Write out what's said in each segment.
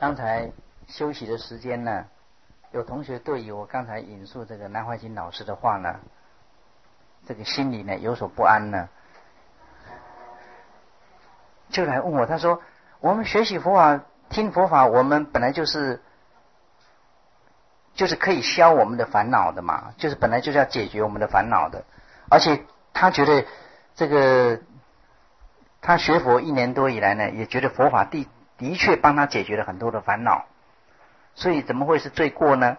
刚才休息的时间呢，有同学对于我刚才引述这个南怀瑾老师的话呢，这个心里呢有所不安呢，就来问我，他说我们学习佛法听佛法，我们本来就是可以消我们的烦恼的嘛，就是本来就是要解决我们的烦恼的，而且他觉得这个他学佛1年多以来呢，也觉得佛法的确帮他解决了很多的烦恼，所以怎么会是罪过呢？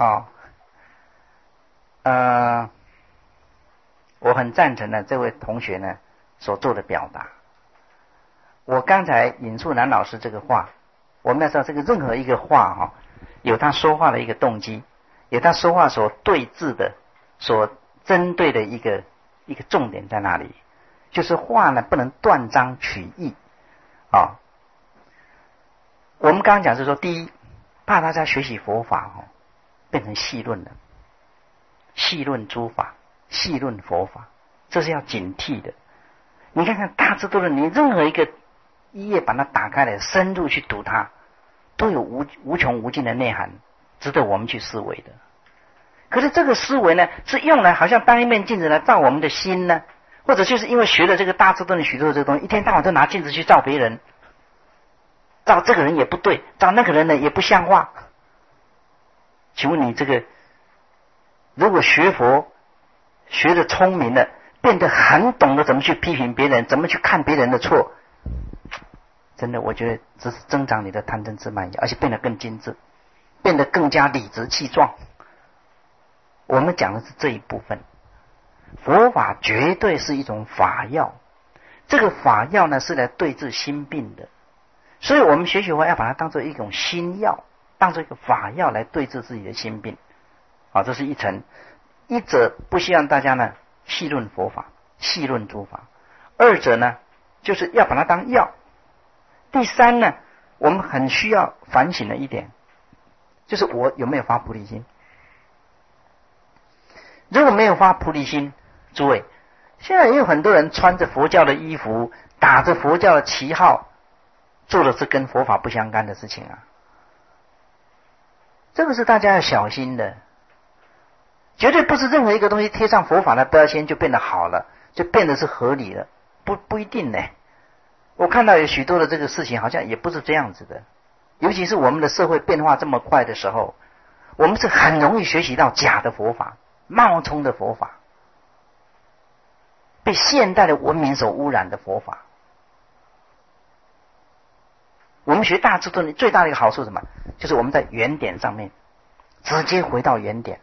我很赞成呢这位同学呢所做的表达。我刚才引述南老师这个话，我们要知道这个任何一个话有他说话的一个动机，有他说话所对峙的、所针对的一个重点在哪里？就是话呢不能断章取义我们刚刚讲是说，第一，怕大家学习佛法变成戏论了，戏论诸法，戏论佛法，这是要警惕的。你看看大智度论，你任何一个一页把它打开来，深入去读它，都有无穷无尽的内涵，值得我们去思维的。可是这个思维呢，是用来好像当一面镜子来照我们的心呢，或者就是因为学了这个大智度论许多的这个东西，一天到晚都拿镜子去照别人，照这个人也不对，照那个人呢也不像话。请问你这个如果学佛学得聪明了，变得很懂得怎么去批评别人，怎么去看别人的错，真的我觉得这是增长你的贪嗔痴慢疑，而且变得更精致，变得更加理直气壮。我们讲的是这一部分。佛法绝对是一种法药，这个法药呢是来对治心病的，所以我们学习佛要把它当作一种心药，当作一个法药来对治自己的心病。这是一层。一者不希望大家呢戏论佛法，戏论诸法；二者呢就是要把它当药。第三呢，我们很需要反省的一点，就是我有没有发菩提心。如果没有发菩提心，诸位，现在也有很多人穿着佛教的衣服，打着佛教的旗号，做的是跟佛法不相干的事情啊。这个是大家要小心的，绝对不是任何一个东西贴上佛法的标签就变得好了，就变得是合理了，不一定呢。我看到有许多的这个事情好像也不是这样子的，尤其是我们的社会变化这么快的时候，我们是很容易学习到假的佛法，冒充的佛法，被现代的文明所污染的佛法。我们学大智度论最大的一个好处是什么？就是我们在原点上面直接回到原点，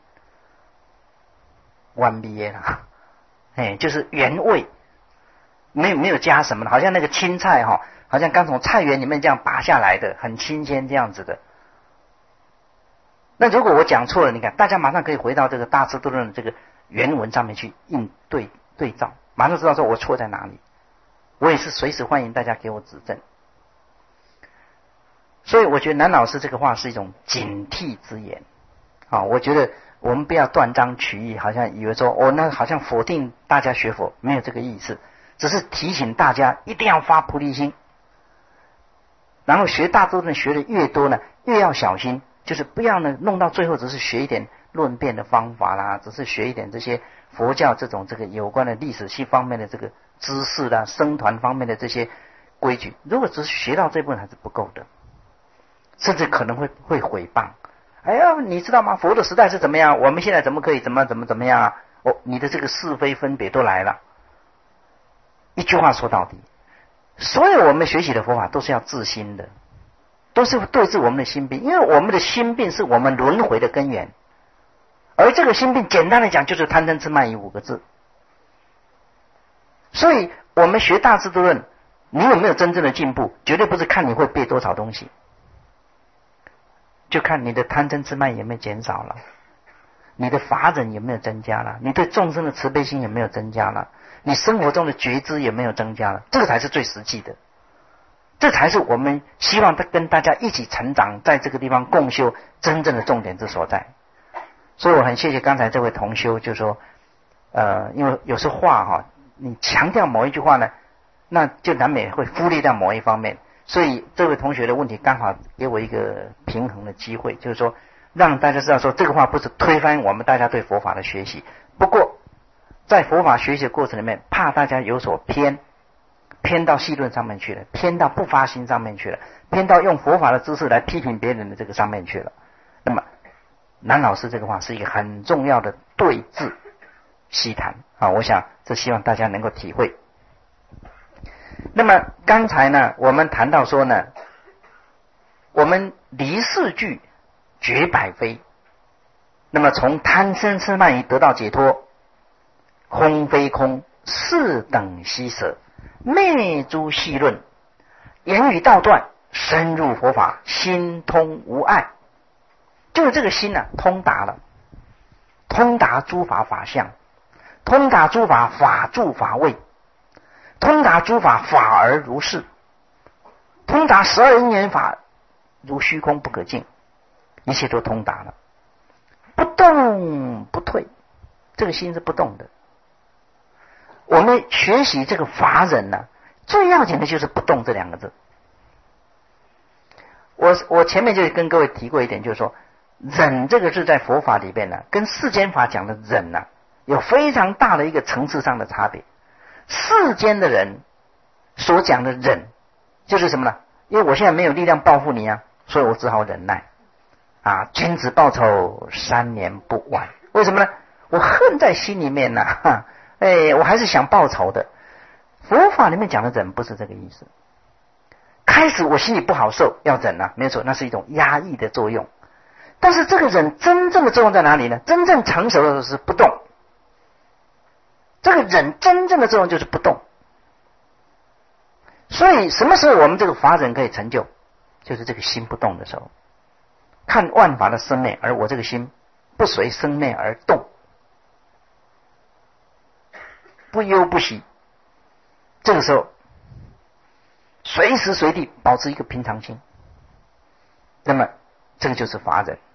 完毕了，就是原味，没有加什么的，好像那个青菜好像刚从菜园里面这样拔下来的，很新鲜这样子的。那如果我讲错了，你看大家马上可以回到这个大智度论的这个原文上面去对照，马上知道说我错在哪里。我也是随时欢迎大家给我指正。所以我觉得南老师这个话是一种警惕之言我觉得我们不要断章取义，好像以为说那好像否定大家学佛，没有这个意思，只是提醒大家一定要发菩提心。然后学大智度论学的越多呢，越要小心，就是不要呢弄到最后只是学一点论辩的方法啦，只是学一点这些佛教这个有关的历史系方面的这个知识啦，僧团方面的这些规矩，如果只是学到这部分还是不够的，甚至可能会毁谤。你知道吗？佛的时代是怎么样？我们现在怎么可以怎么样啊？你的这个是非分别都来了。一句话说到底，所有我们学习的佛法都是要治心的，都是对治我们的心病，因为我们的心病是我们轮回的根源，而这个心病简单的讲就是贪嗔痴慢疑5个字。所以我们学大智度论，你有没有真正的进步，绝对不是看你会背多少东西，就看你的贪嗔痴慢疑有没有减少了，你的法忍有没有增加了，你对众生的慈悲心有没有增加了，你生活中的觉知有没有增加了，这个才是最实际的，这才是我们希望跟大家一起成长，在这个地方共修真正的重点之所在。所以我很谢谢刚才这位同修，就说因为有时话你强调某一句话呢，那就难免会忽略掉某一方面， 所以这位同学的问题刚好给我一个平衡的机会，就是说让大家知道说这个话不是推翻我们大家对佛法的学习，不过在佛法学习的过程里面，怕大家有所偏到细论上面去了，偏到不发心上面去了，偏到用佛法的知识来批评别人的这个上面去了。那么南老师这个话是一个很重要的对治细谈啊，我想这希望大家能够体会。那么刚才呢，我们谈到说呢，我们离四句绝百非，那么从贪嗔痴慢疑得到解脱，空非空，是等悉舍，昧诸细论，言语道断，深入佛法，心通无碍。就是这个心呢，通达了，通达诸法法相，通达诸法法住法位，通达诸法法而如是，通达12因缘法如虚空不可尽，一切都通达了，不动不退，这个心是不动的。我们学习这个法忍呢，最要紧的就是不动这两个字。我前面就跟各位提过一点，就是说忍这个字在佛法里边呢，跟世间法讲的忍呢，有非常大的一个层次上的差别。世间的人所讲的忍就是什么呢？因为我现在没有力量报复你啊，所以我只好忍耐啊。君子报仇3年不晚，为什么呢？我恨在心里面呢，我还是想报仇的。佛法里面讲的忍不是这个意思。开始我心里不好受，要忍啊，没错，那是一种压抑的作用。但是这个忍真正的作用在哪里呢？真正成熟的时候是不动。这个忍真正的作用就是不动。所以什么时候我们这个法忍可以成就？就是这个心不动的时候。看万法的生灭，而我这个心不随生灭而动，不忧不喜，这个时候随时随地保持一个平常心，那么这个就是法忍。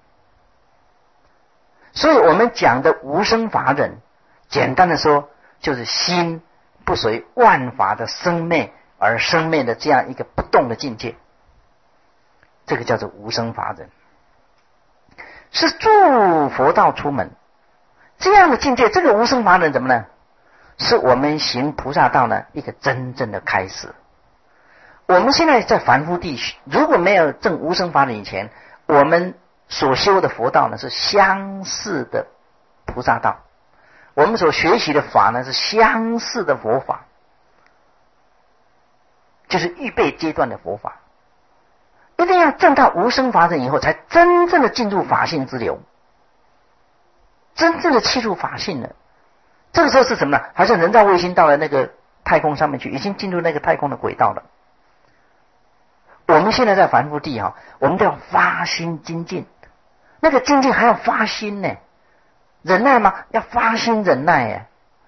所以我们讲的无生法忍，简单的说就是心不随万法的生灭而生灭的这样一个不动的境界，这个叫做无生法忍，是助佛道出门这样的境界。这个无生法忍怎么呢？是我们行菩萨道呢一个真正的开始。我们现在在凡夫地区，如果没有证无生法忍以前，我们所修的佛道呢是相似的菩萨道，我们所学习的法呢是相似的佛法，就是预备阶段的佛法。一定要证到无生法忍以后，才真正的进入法性之流，真正的契入法性了。这个时候是什么呢？好像人造卫星到了那个太空上面去，已经进入那个太空的轨道了。我们现在在凡夫地我们都要发心精进，那个精进还要发心呢。忍耐吗？要发心忍耐耶。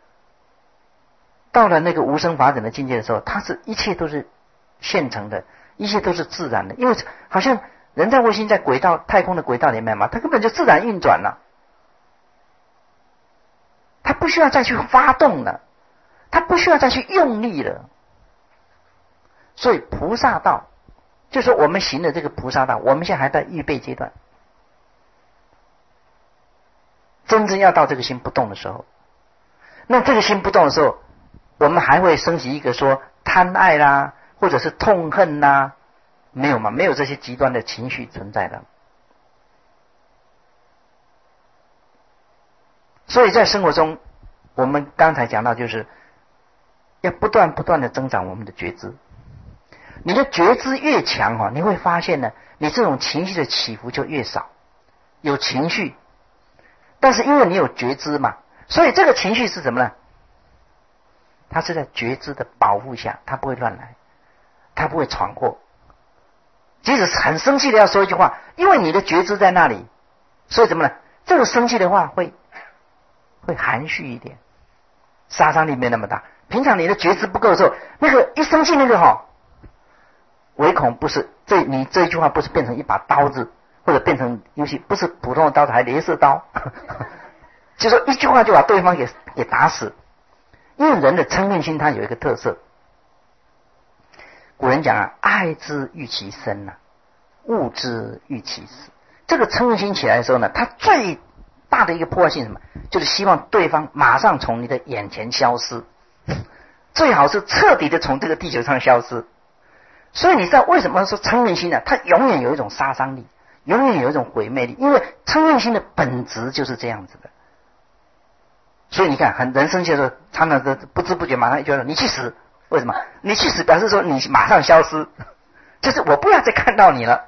到了那个无生法忍的境界的时候，它是一切都是现成的，一切都是自然的，因为好像人造卫星在轨道太空的轨道里面嘛，它根本就自然运转了，它不需要再去发动了，它不需要再去用力了。所以菩萨道就是我们行的这个菩萨道，我们现在还在预备阶段，真正要到这个心不动的时候，那这个心不动的时候，我们还会升起一个说贪爱啦，或者是痛恨啦，没有嘛？没有这些极端的情绪存在的。所以在生活中，我们刚才讲到，就是要不断的增长我们的觉知。你的觉知越强你会发现呢，你这种情绪的起伏就越少。有情绪，但是因为你有觉知嘛，所以这个情绪是什么呢？它是在觉知的保护下，它不会乱来，它不会闯祸。即使很生气的要说一句话，因为你的觉知在那里，所以怎么呢？这个生气的话会含蓄一点，杀伤力没那么大。平常你的觉知不够的时候，那个一生气那个唯恐不是你这一句话不是变成一把刀子，或者变成尤其不是普通的刀子，还雷射刀就说一句话就把对方给打死。因为人的嗔恨心它有一个特色， 古人讲啊，爱之欲其生啊，恶之欲其死。这个嗔恨心起来的时候呢，它最大的一个破坏性是什么？就是希望对方马上从你的眼前消失，最好是彻底的从这个地球上消失。所以你知道为什么说嗔恨心呢？它永远有一种杀伤力，永远有一种毁灭力，因为嗔恨心的本质就是这样子的。所以你看，人生气的时候，常常的不知不觉马上就说你去死。为什么？你去死表示说你马上消失，就是我不要再看到你了。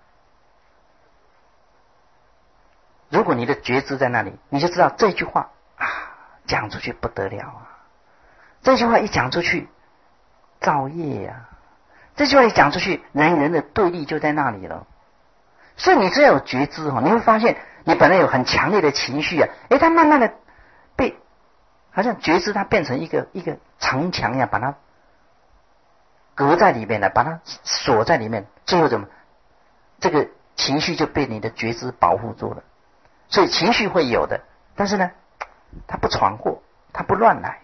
如果你的觉知在那里，你就知道这句话啊讲出去不得了啊！这句话一讲出去，造业啊！这句话一讲出去，人与人的对立就在那里了。所以你只要有觉知你会发现你本来有很强烈的情绪啊，它慢慢的被好像觉知它变成一个城墙一样，把它隔在里面了，把它锁在里面，最后怎么这个情绪就被你的觉知保护住了。所以情绪会有的，但是呢它不闯祸，它不乱来，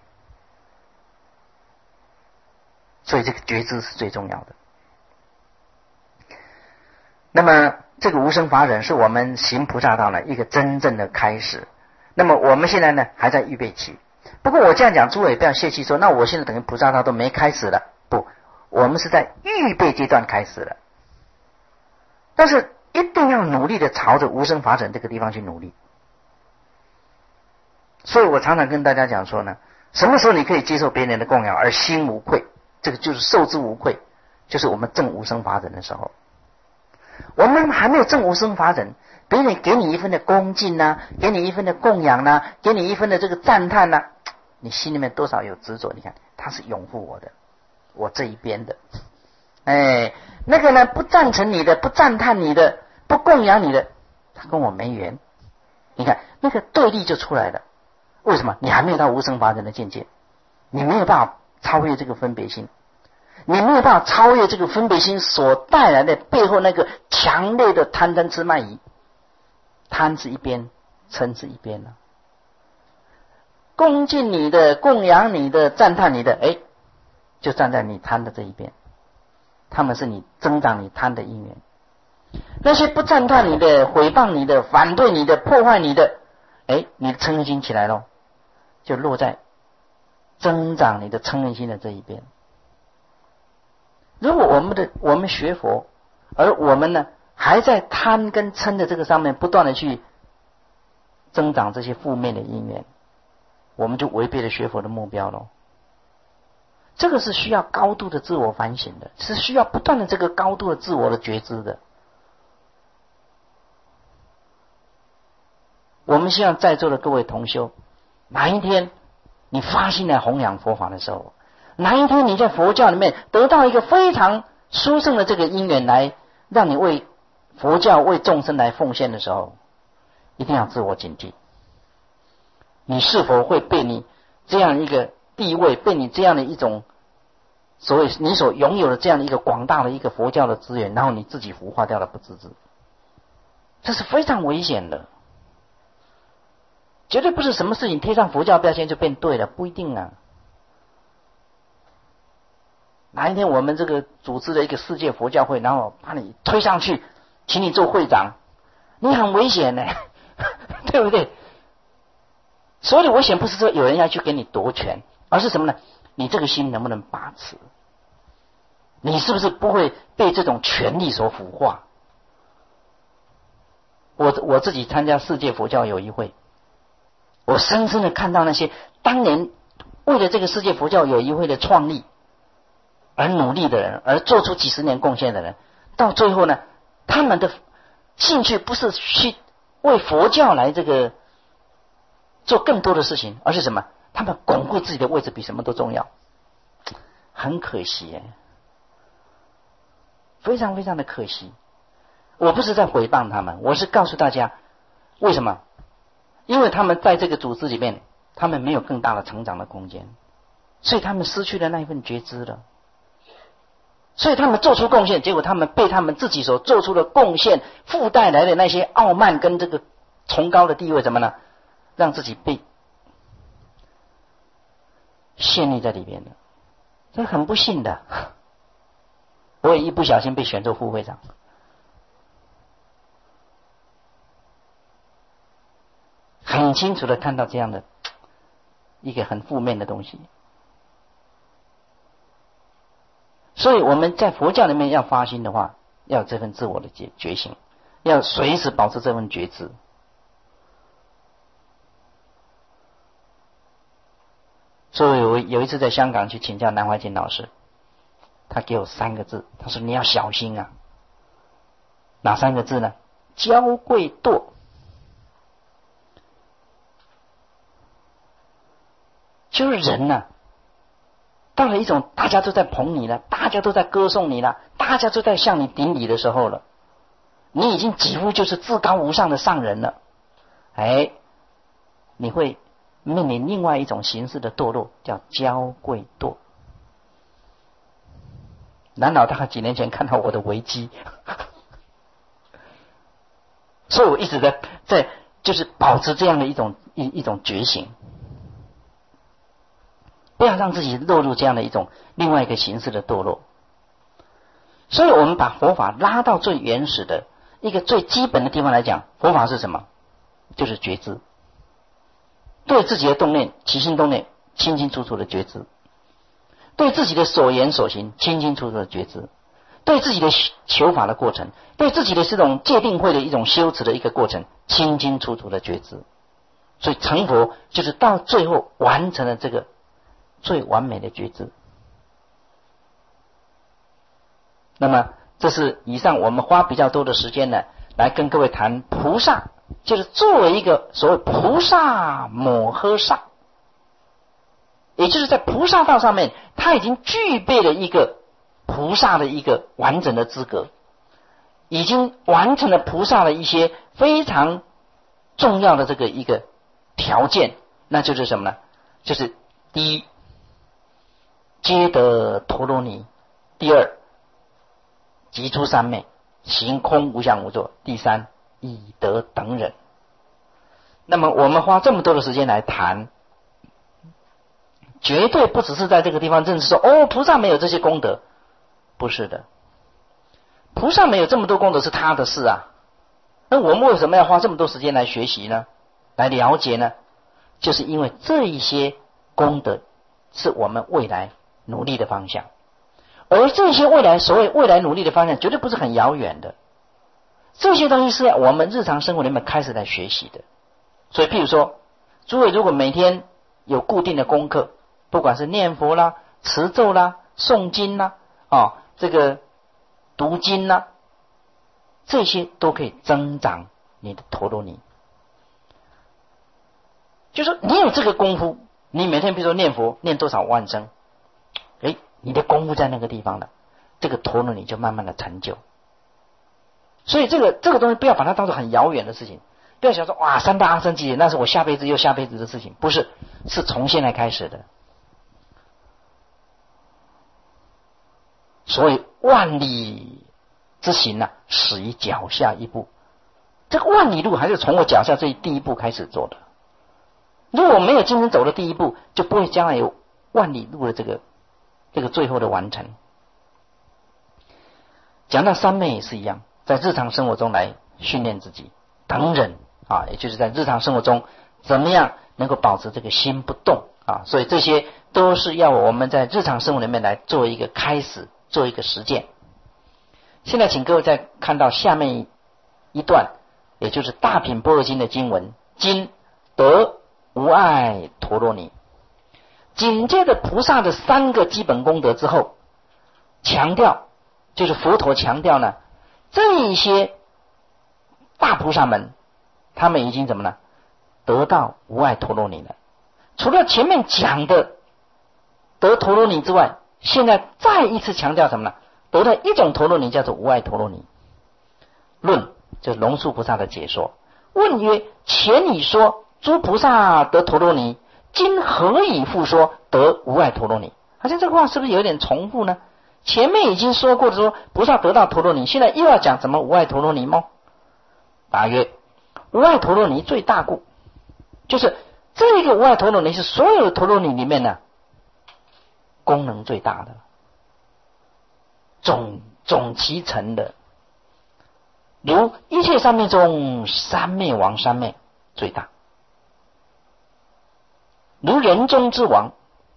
所以这个觉知是最重要的。那么这个无生法忍是我们行菩萨道呢一个真正的开始。那么我们现在呢还在预备期。不过我这样讲，诸位不要泄气说那我现在等于菩萨道都没开始了，不，我们是在预备阶段开始了，但是一定要努力的朝着无生法忍这个地方去努力。所以我常常跟大家讲说呢，什么时候你可以接受别人的供养而心无愧，这个就是受之无愧，就是我们证无生法忍的时候。我们还没有证无生法忍，别人给你一份的恭敬啊，给你一份的供养啊，给你一份的这个赞叹啊，你心里面多少有执着。你看他是拥护我的，我这一边的，那个呢不赞成你的，不赞叹你的，不供养你的，他跟我没缘。你看那个对立就出来了。为什么？你还没有到无生法忍的境界，你没有办法超越这个分别心，你没有办法超越这个分别心所带来的背后那个强烈的贪嗔痴慢疑。贪是一边，嗔是一边了。恭敬你的，供养你的，赞叹你的，就站在你贪的这一边，他们是你增长你贪的因缘。那些不赞叹你的，毁谤你的，反对你的，破坏你的，你的嗔恨心起来了，就落在增长你的嗔恨心的这一边。如果我们学佛，而我们呢还在贪跟嗔的这个上面不断的去增长这些负面的因缘，我们就违背了学佛的目标了。这个是需要高度的自我反省的，是需要不断的这个高度的自我的觉知的。我们希望在座的各位同修，哪一天你发心来弘扬佛法的时候，哪一天你在佛教里面得到一个非常殊胜的这个因缘来让你为佛教为众生来奉献的时候，一定要自我警惕，你是否会被你这样一个地位，被你这样的一种所谓你所拥有的这样的一个广大的一个佛教的资源，然后你自己腐化掉了不自知，这是非常危险的。绝对不是什么事情贴上佛教标签就变对了，不一定啊。哪一天我们这个组织的一个世界佛教会，然后把你推上去，请你做会长，你很危险呢，对不对？所有的危险不是说有人要去给你夺权，而是什么呢？你这个心能不能把持？你是不是不会被这种权力所腐化？我自己参加世界佛教友谊会，我深深的看到那些当年为了这个世界佛教友谊会的创立而努力的人，而做出几十年贡献的人，到最后呢，他们的兴趣不是去为佛教来这个做更多的事情，而是什么？他们巩固自己的位置比什么都重要。很可惜非常非常的可惜。我不是在诽谤他们，我是告诉大家为什么？因为他们在这个组织里面，他们没有更大的成长的空间，所以他们失去了那一份觉知了。所以他们做出贡献，结果他们被他们自己所做出的贡献附带来的那些傲慢跟这个崇高的地位怎么呢？让自己被陷溺在里边了，这很不幸的。 我也一不小心被选做副会长，很清楚的看到这样的一个很负面的东西。所以我们在佛教里面要发心的话，要有这份自我的觉醒，要随时保持这份觉知。所以我有一次在香港去请教南怀瑾老师，他给我3个字，他说你要小心啊。哪3个字呢？骄贵惰。就是人啊，到了一种大家都在捧你了，大家都在歌颂你了，大家都在向你顶礼的时候了，你已经几乎就是至高无上的上人了，你会面临另外一种形式的堕落，叫骄贵惰。南老大概几年前看到我的危机，所以我一直在就是保持这样的一种觉醒，不要让自己落入这样的一种另外一个形式的堕落。所以我们把佛法拉到最原始的一个最基本的地方来讲，佛法是什么？就是觉知，对自己的动念、起心动念清清楚楚的觉知，对自己的所言所行清清楚楚的觉知，对自己的求法的过程，对自己的这种戒定慧的一种修持的一个过程清清楚楚的觉知。所以成佛就是到最后完成了这个最完美的觉知。那么这是以上我们花比较多的时间呢，来跟各位谈菩萨，就是作为一个所谓菩萨摩诃萨，也就是在菩萨道上面，他已经具备了一个菩萨的一个完整的资格，已经完成了菩萨的一些非常重要的这个一个条件，那就是什么呢？就是第一，皆得陀罗尼；第二，即出三昧，行空无相无作；第三，以得等忍。那么我们花这么多的时间来谈，绝对不只是在这个地方认识说菩萨没有这些功德，不是的，菩萨没有这么多功德是他的事啊。那我们为什么要花这么多时间来学习呢？来了解呢？就是因为这一些功德是我们未来努力的方向，而这些所谓未来努力的方向绝对不是很遥远的，这些东西是我们日常生活里面开始来学习的。所以譬如说，诸位如果每天有固定的功课，不管是念佛啦、持咒啦、诵经啦、这个读经啦，这些都可以增长你的陀罗尼。就是说你有这个功夫，你每天比如说念佛念多少万声，你的功夫在那个地方了，这个陀罗尼就慢慢的成就。所以这个东西不要把它当作很遥远的事情，不要想说哇三大阿僧祇那是我下辈子又下辈子的事情，不是，是从现在开始的。所以万里之行啊，始于脚下一步。这个万里路还是从我脚下这第一步开始做的。如果没有今天走的第一步，就不会将来有万里路的这个最后的完成。讲到三昧也是一样，在日常生活中来训练自己等忍也就是在日常生活中怎么样能够保持这个心不动所以这些都是要我们在日常生活里面来做一个开始，做一个实践。现在请各位再看到下面一段，也就是大品般若经的经文，今得无碍陀罗尼。紧接着菩萨的3个基本功德之后，强调就是佛陀强调呢，这一些大菩萨们他们已经怎么呢？得到无碍陀罗尼了。除了前面讲的得陀罗尼之外，现在再一次强调什么呢？得到一种陀罗尼叫做无碍陀罗尼。论就是龙树菩萨的解说，问曰：前已说诸菩萨得陀罗尼，今何以复说得无碍陀罗尼？好像这个话是不是有点重复呢？前面已经说过的说菩萨得到陀罗尼，现在又要讲怎么无碍陀罗尼吗？答曰：无碍陀罗尼最大故，就是这个无碍陀罗尼是所有的陀罗尼里面呢功能最大的，总总其成的。如一切三昧中，三昧王三昧最大。如人中之王，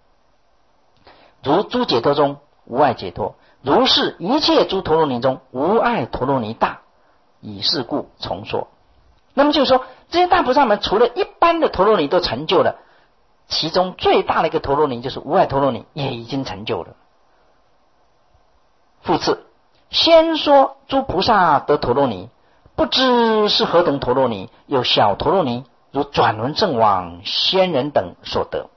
如诸解脱中无碍解脱，如是一切诸陀罗尼中无碍陀罗尼大，以是故重说。那么就是说，这些大菩萨们除了一般的陀罗尼都成就了，其中最大的一个陀罗尼就是无碍陀罗尼也已经成就了。复次，先说诸菩萨得陀罗尼，不知是何等陀罗尼，有小陀罗尼，如转轮圣王、仙人等所得。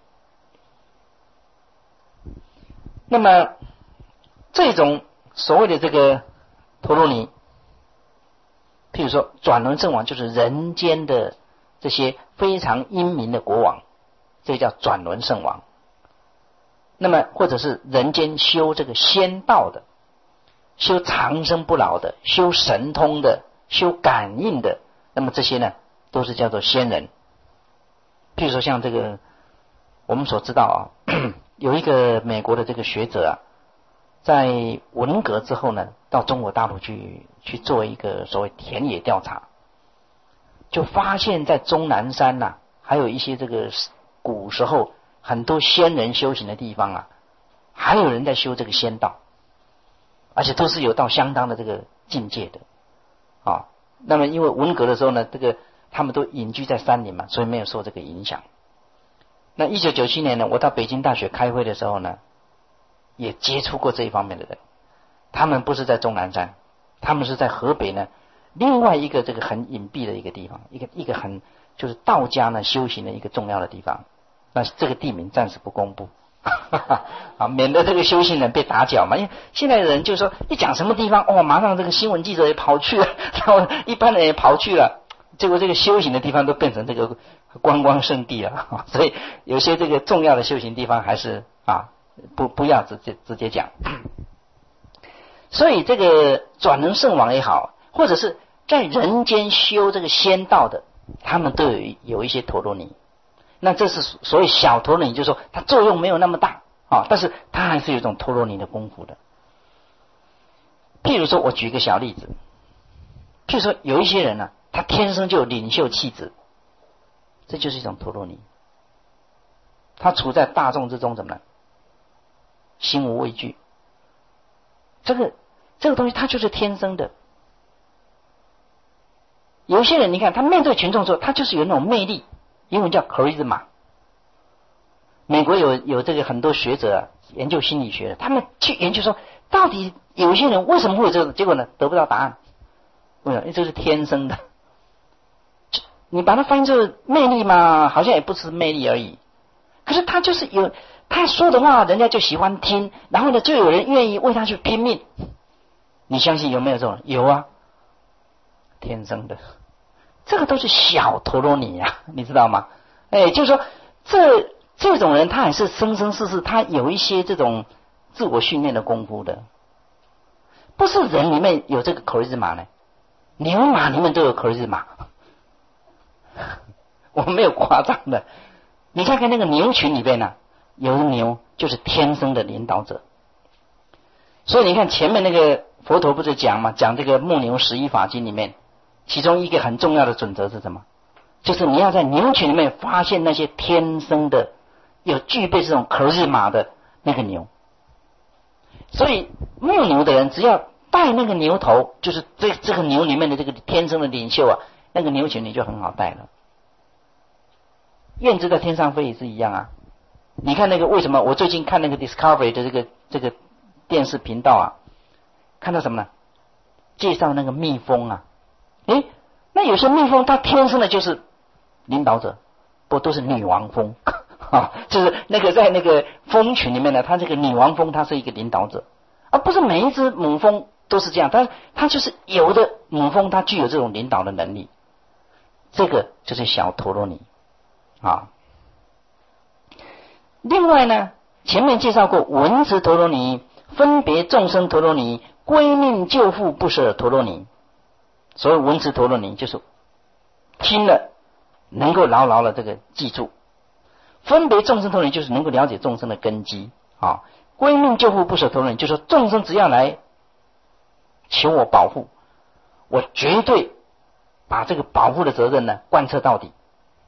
那么这种所谓的这个陀罗尼，譬如说转轮圣王就是人间的这些非常英明的国王，这叫转轮圣王。那么或者是人间修这个仙道的，修长生不老的，修神通的，修感应的，那么这些呢都是叫做仙人。譬如说像这个我们所知道有一个美国的这个学者啊，在文革之后呢，到中国大陆去做一个所谓田野调查，就发现在终南山啊，还有一些这个古时候很多仙人修行的地方啊，还有人在修这个仙道，而且都是有到相当的这个境界的啊。那么因为文革的时候呢，这个他们都隐居在山林嘛，所以没有受这个影响。那1997年呢，我到北京大学开会的时候呢，也接触过这一方面的人。他们不是在终南山，他们是在河北呢另外一个这个很隐蔽的一个地方，一个很就是道家呢修行的一个重要的地方。那这个地名暂时不公布啊，免得这个修行人被打搅嘛。因为现在的人就是说一讲什么地方马上这个新闻记者也跑去了，然后一般人也跑去了，结果这个修行的地方都变成这个观光胜地了。所以有些这个重要的修行地方还是不要直接讲。所以这个转轮圣王也好，或者是在人间修这个仙道的，他们都有一些陀罗尼。那这是所谓小陀罗尼，就是说它作用没有那么大但是它还是有一种陀罗尼的功夫的。譬如说我举一个小例子，譬如说有一些人呢，他天生就有领袖气质，这就是一种陀罗尼。他处在大众之中怎么呢？心无畏惧，这个东西它就是天生的。有些人你看他面对群众的时候，他就是有那种魅力，英文叫 charisma。 美国有这个很多学者研究心理学的，他们去研究说到底有些人为什么会有这个，结果呢得不到答案。为什么？因为这是天生的。你把它翻译成魅力嘛，好像也不是魅力而已，可是他就是有他说的话人家就喜欢听，然后呢就有人愿意为他去拼命。你相信有没有这种？有啊，天生的。这个都是小陀罗尼啊，你知道吗？就是说这种人他还是生生世世他有一些这种自我训练的功夫的。不是人里面有这个口日马呢，牛马里面都有口日马。我没有夸张的，你看看那个牛群里边呢，有的牛就是天生的领导者。所以你看前面那个佛陀不是讲吗？讲这个木牛11法经里面，其中一个很重要的准则是什么？就是你要在牛群里面发现那些天生的有具备这种可日马的那个牛。所以牧牛的人只要带那个牛头，就是这个牛里面的这个天生的领袖啊，那个牛群你就很好带了。燕子在天上飞也是一样啊。你看那个为什么我最近看那个 Discovery 的这个电视频道啊，看到什么呢？介绍那个蜜蜂啊。那有些蜜蜂它天生的就是领导者，不都是女王蜂就是那个在那个蜂群里面呢，它这个女王蜂它是一个领导者，而不是每一只母蜂都是这样，但是它就是有的母蜂它具有这种领导的能力，这个就是小陀罗尼啊。另外呢，前面介绍过文持陀罗尼、分别众生陀罗尼、归命救护不舍陀罗尼。所谓文持陀罗尼就是听了能够牢牢的这个记住，分别众生陀罗尼就是能够了解众生的根基归命救护不舍陀罗尼就是说众生只要来求我保护，我绝对把这个保护的责任呢贯彻到底。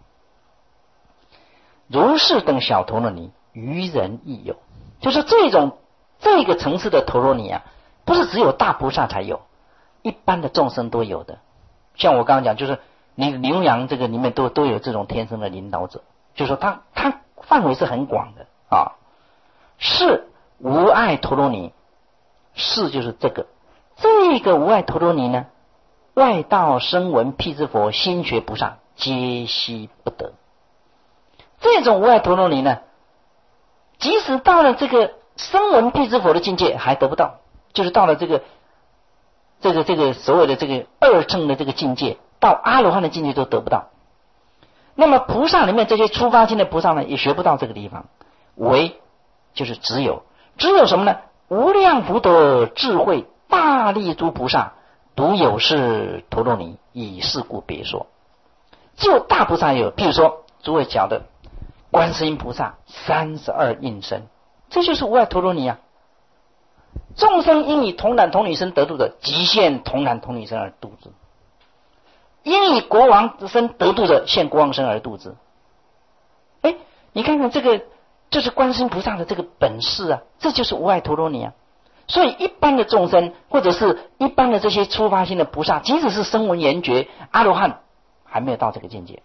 如是等小陀罗尼，于人亦有，就是这个层次的陀罗尼啊，不是只有大菩萨才有，一般的众生都有的。像我刚刚讲，就是你牛羊这个里面都有这种天生的领导者，就是说他范围是很广的啊。是无碍陀罗尼，是就是这个无碍陀罗尼呢，外道声闻辟支佛心学菩萨皆悉不得。这种无碍陀罗尼呢，即使到了这个声闻辟支佛的境界还得不到，就是到了这个所谓的这个二乘的这个境界，到阿罗汉的境界都得不到。那么菩萨里面这些初发心的菩萨呢，也学不到这个地方，唯就是只有什么呢？无量福德智慧大力诸菩萨独有是陀罗尼，以是故别说。只有大菩萨有，譬如说诸位讲的观世音菩萨32应身，这就是无碍陀罗尼啊。众生因以童男童女身得度者，即现童男童女身而度之；因以国王之身得度者，现国王身而度之。你看看这个，就是观世音菩萨的这个本事啊，这就是无碍陀罗尼啊。所以一般的众生，或者是一般的这些初发心的菩萨，即使是声闻缘觉阿罗汉，还没有到这个境界。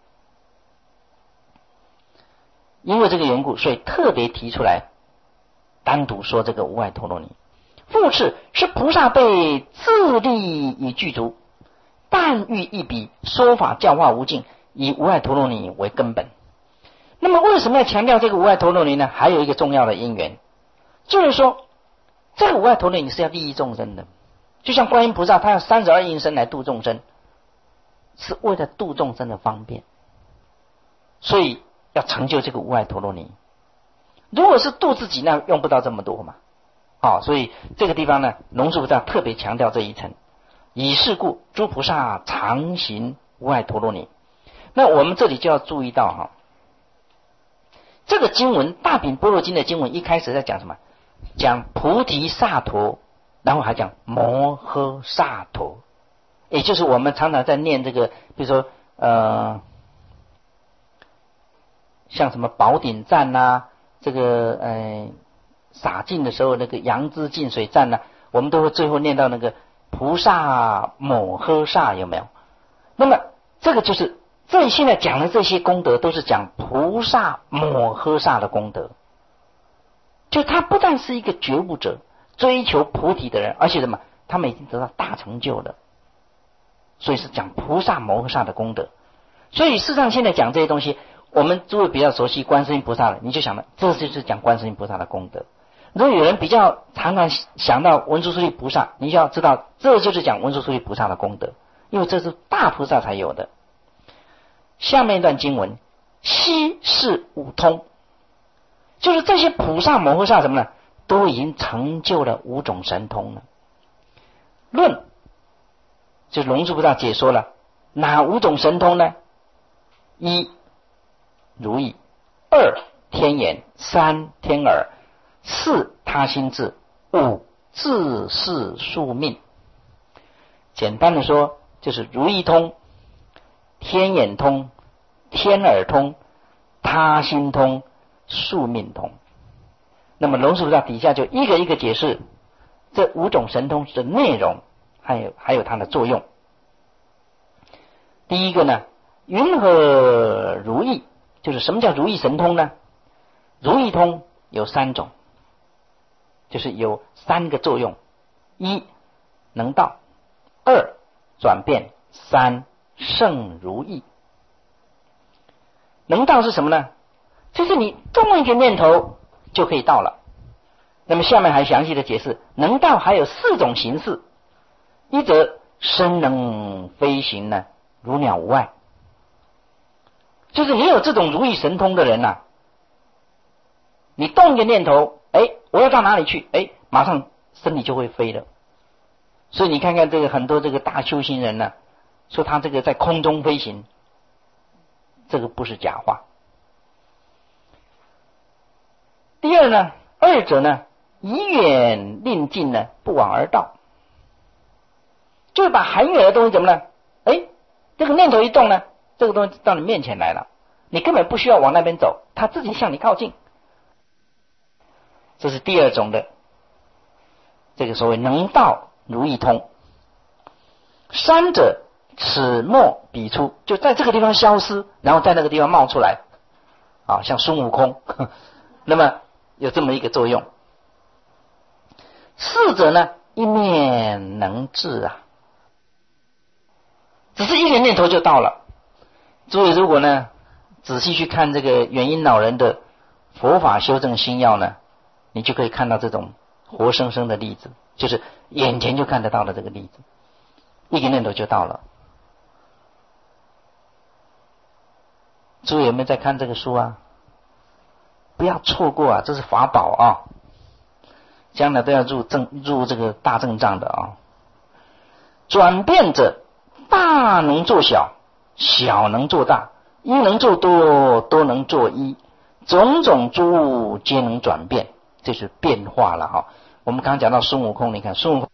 因为这个缘故，所以特别提出来，单独说这个无碍陀罗尼。复次，是菩萨被自利以具足，但欲一笔说法教化无尽，以无碍陀罗尼为根本。那么为什么要强调这个无碍陀罗尼呢？还有一个重要的因缘，就是说这个无碍陀罗尼是要利益众生的，就像观音菩萨他要32应身来度众生，是为了度众生的方便，所以要成就这个无碍陀罗尼。如果是度自己，那用不到这么多嘛。所以这个地方呢，龙树菩萨特别强调这一层。以是故，诸菩萨常行无碍陀罗尼。那我们这里就要注意到这个经文大品般若经的经文一开始在讲什么？讲菩提萨陀，然后还讲摩诃萨陀，也就是我们常常在念这个，比如说像什么宝顶赞啊，这个洒净的时候那个扬之净水赞啊，我们都会最后念到那个菩萨摩诃萨，有没有？那么这个就是这里现在讲的这些功德，都是讲菩萨摩诃萨的功德。就他不但是一个觉悟者，追求菩提的人，而且什么？他们已经得到大成就了，所以是讲菩萨摩诃萨的功德。所以事实上现在讲这些东西，我们诸位比较熟悉观世音菩萨的，你就想了，这就是讲观世音菩萨的功德。如果有人比较常常想到文殊师利菩萨，你就要知道，这就是讲文殊师利菩萨的功德，因为这是大菩萨才有的。下面一段经文，悉是五通，就是这些菩萨摩诃萨什么呢？都已经成就了5种神通了。论就是龙树菩萨解说了哪5种神通呢？1如意，2天眼，3天耳，4他心智，5自是宿命。简单的说，就是如意通、天眼通、天耳通、他心通、宿命通。那么龙树菩萨底下就一个一个解释这5种神通的内容，还有它的作用。第一个呢，云何如意？就是什么叫如意神通呢？如意通有3种，就是有3个作用： 1能道，2转变，3胜如意。能道是什么呢？就是你动一个念头就可以到了。那么下面还详细的解释，能道还有4种形式。一则身能飞行呢，如鸟无碍，就是你有这种如意神通的人啊，你动一个念头，我要到哪里去，马上身体就会飞了。所以你看看这个很多这个大修行人呢，说他这个在空中飞行，这个不是假话。第二呢，二者呢，以远令近呢，不往而道。 就会把很远的东西怎么呢？这个念头一动呢，这个东西到你面前来了，你根本不需要往那边走，它自己向你靠近。这是第二种的这个所谓能道如意通。三者此末彼出，就在这个地方消失，然后在那个地方冒出来，像孙悟空那么有这么一个作用。四者呢，一念能至啊，只是一个念头就到了。诸位如果呢仔细去看这个元婴老人的佛法修正心要呢，你就可以看到这种活生生的例子，就是眼前就看得到的这个例子，一个念头就到了。诸位有没有在看这个书啊？不要错过啊，这是法宝啊，将来都要入这个大正藏的啊。转变者，大能做小，小能做大，一能做多，多能做一，种种诸物皆能转变，这是变化了哈。我们刚刚讲到孙悟空，你看孙悟